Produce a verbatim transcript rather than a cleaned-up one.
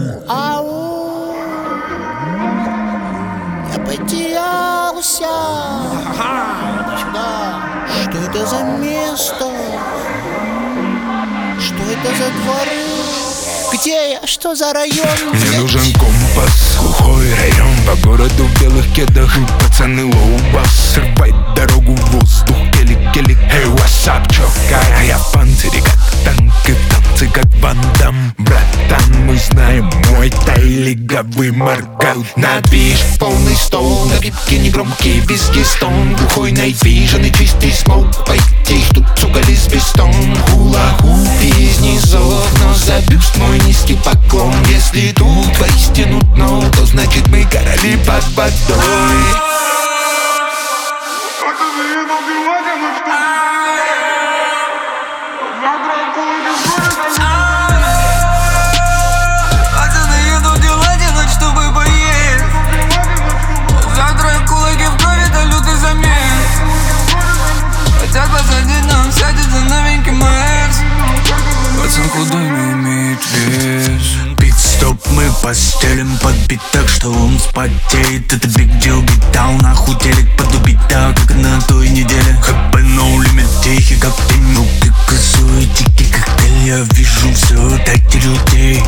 Ау, я потерялся. Ага, сюда. Что это за место? Что это за дворы? Где я? Что за район? Мне нужен компас, глухой район. По городу в белых кедах и пацаны лоу-бас. Срывай дорогу в воздух, келик-келик. Эй, what's up, чё? А я в панцире, как танки в танце, как Ван Дам. Братан, мы знаем, мой тай лиговый моргал. На движ, полный стол, напитки негромкие, виски, стон. Глухой найт-вижен и чистый смоук. Пойти их тут, сука, лесбистон. Хула-хуп из низов, но за бюст мой низкий поклон. Если тут воистину дно, то значит мы короли под водой. Пацаны едут дела делать, чтобы поесть. Завтра кулаки в крови, это лютый замес. Хотят посадить нам, сядет за новенький Мэкс. Пацан худой, но имеет вес. Пит-стоп мы постелим подбит так, что он спотеет. Это big deal, битал нахуй телек подубить так, как на той неделе. ХП no limit, тихий как тень, руки косой, дикий коктейль. Я вижу все, дайте людей.